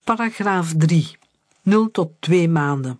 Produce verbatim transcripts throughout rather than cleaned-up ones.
Paragraaf drie. nul tot twee maanden.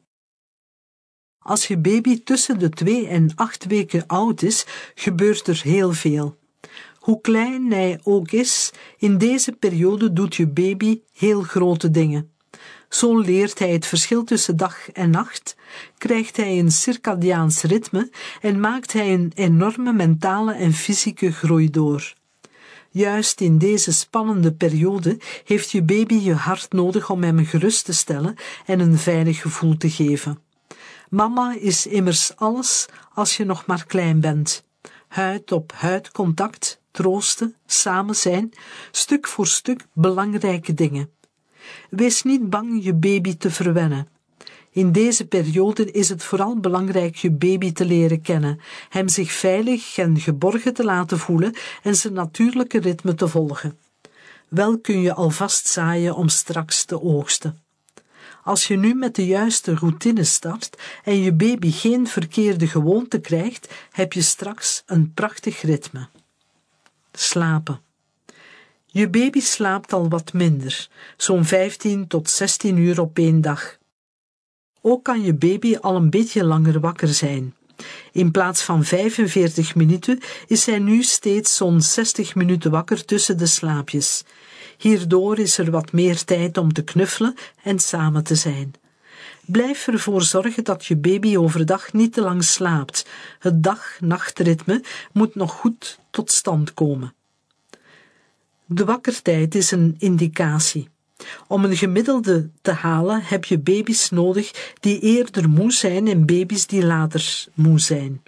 Als je baby tussen de twee en acht weken oud is, gebeurt er heel veel. Hoe klein hij ook is, in deze periode doet je baby heel grote dingen. Zo leert hij het verschil tussen dag en nacht, krijgt hij een circadiaans ritme en maakt hij een enorme mentale en fysieke groei door. Juist in deze spannende periode heeft je baby je hart nodig om hem gerust te stellen en een veilig gevoel te geven. Mama is immers alles als je nog maar klein bent. Huid op huid contact, troosten, samen zijn, stuk voor stuk belangrijke dingen. Wees niet bang je baby te verwennen. In deze periode is het vooral belangrijk je baby te leren kennen, hem zich veilig en geborgen te laten voelen en zijn natuurlijke ritme te volgen. Wel kun je alvast zaaien om straks te oogsten. Als je nu met de juiste routine start en je baby geen verkeerde gewoonte krijgt, heb je straks een prachtig ritme. Slapen. Je baby slaapt al wat minder, zo'n vijftien tot zestien uur op één dag. Ook kan je baby al een beetje langer wakker zijn. In plaats van vijfenveertig minuten is hij nu steeds zo'n zestig minuten wakker tussen de slaapjes. Hierdoor is er wat meer tijd om te knuffelen en samen te zijn. Blijf ervoor zorgen dat je baby overdag niet te lang slaapt. Het dag-nachtritme moet nog goed tot stand komen. De wakkertijd is een indicatie. Om een gemiddelde te halen heb je baby's nodig die eerder moe zijn en baby's die later moe zijn.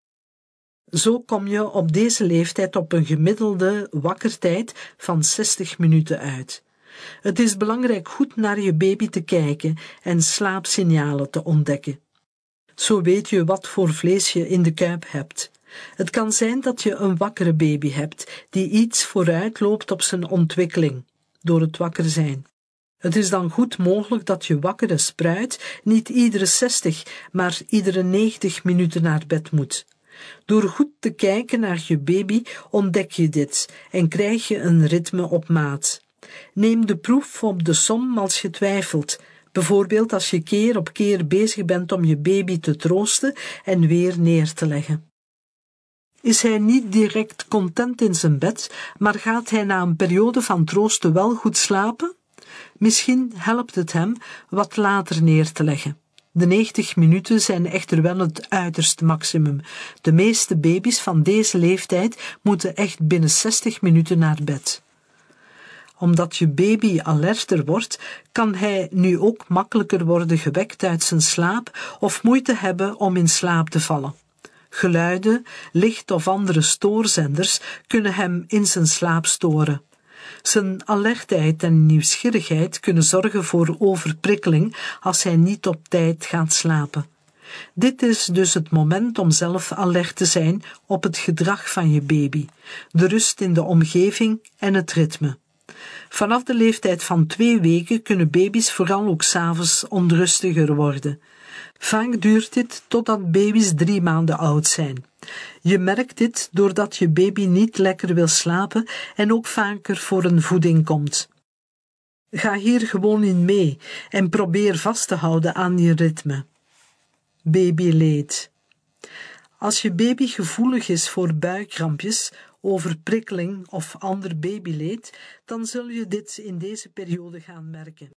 Zo kom je op deze leeftijd op een gemiddelde wakkertijd van zestig minuten uit. Het is belangrijk goed naar je baby te kijken en slaapsignalen te ontdekken. Zo weet je wat voor vlees je in de kuip hebt. Het kan zijn dat je een wakkere baby hebt die iets vooruit loopt op zijn ontwikkeling, door het wakker zijn. Het is dan goed mogelijk dat je wakkere spruit niet iedere zestig, maar iedere negentig minuten naar bed moet. Door goed te kijken naar je baby ontdek je dit en krijg je een ritme op maat. Neem de proef op de som als je twijfelt, bijvoorbeeld als je keer op keer bezig bent om je baby te troosten en weer neer te leggen. Is hij niet direct content in zijn bed, maar gaat hij na een periode van troosten wel goed slapen? Misschien helpt het hem wat later neer te leggen. De negentig minuten zijn echter wel het uiterste maximum. De meeste baby's van deze leeftijd moeten echt binnen zestig minuten naar bed. Omdat je baby alerter wordt, kan hij nu ook makkelijker worden gewekt uit zijn slaap of moeite hebben om in slaap te vallen. Geluiden, licht of andere stoorzenders kunnen hem in zijn slaap storen. Zijn alertheid en nieuwsgierigheid kunnen zorgen voor overprikkeling als hij niet op tijd gaat slapen. Dit is dus het moment om zelf alert te zijn op het gedrag van je baby, de rust in de omgeving en het ritme. Vanaf de leeftijd van twee weken kunnen baby's vooral ook 's avonds onrustiger worden. Vaak duurt dit totdat baby's drie maanden oud zijn. Je merkt dit doordat je baby niet lekker wil slapen en ook vaker voor een voeding komt. Ga hier gewoon in mee en probeer vast te houden aan je ritme. Babyleed. Als je baby gevoelig is voor buikkrampjes, overprikkeling of ander babyleed, dan zul je dit in deze periode gaan merken.